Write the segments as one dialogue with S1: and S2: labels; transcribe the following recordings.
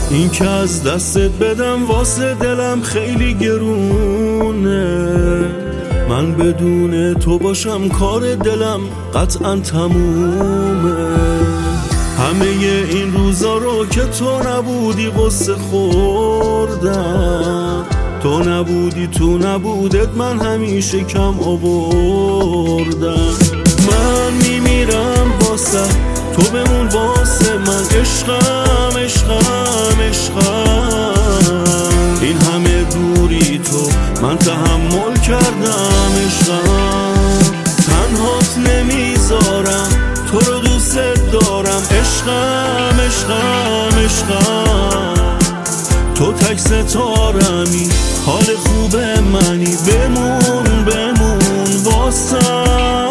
S1: این که از دستت بدم واسه دلم خیلی گرونه. من بدون تو باشم کار دلم قطعا تمومه. همه این روزا رو که تو نبودی قصه خوردم. تو نبودی تو نبودت من همیشه کم آوردم. من میمیرم واسه تو بمون واسه من عشقم عشقم عشقم. این همه دوری تو من تحمل کردم عشقم. تنهات نمیذارم تو رو دوست دارم عشقم عشقم عشقم. تو تک ستارمی حال خوب منی بمون بمون واسم.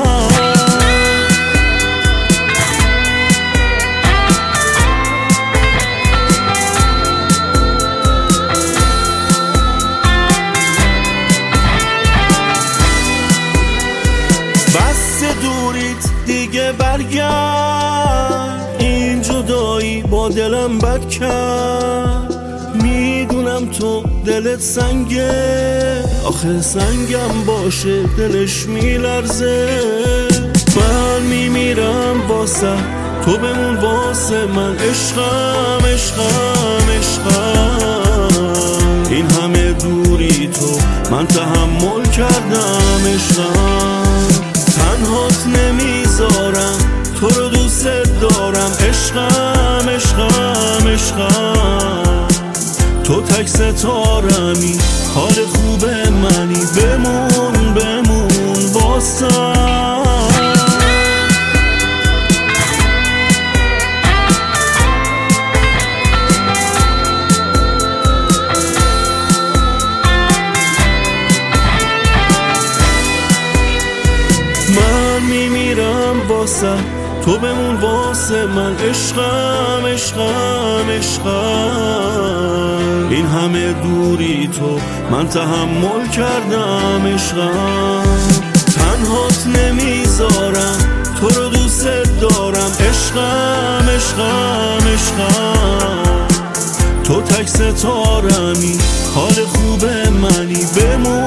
S1: بس دوریت دیگه برگرد. این جدایی با دلم بد کرد. میدونم تو دلت سنگه، آخه سنگم باشه دلش میلرزه. من میمیرم واسه تو بمون واسه من عشقم عشقم عشقم. این همه دوری تو من تحمل کردم عشقم. تنهات نمیذارم تو رو دوست دارم عشقم عشقم عشقم. تو تک ستارمی حال خوب منی بمون بمون واسم. من میمیرم واسه تو بمون واسه من عشقم عشقم عشقم. این همه دوری تو من تحمل کردم عشقم. تنهات نمیذارم تو رو دوست دارم عشقم عشقم عشقم. تو تک ستارمی حال خوب منی بمون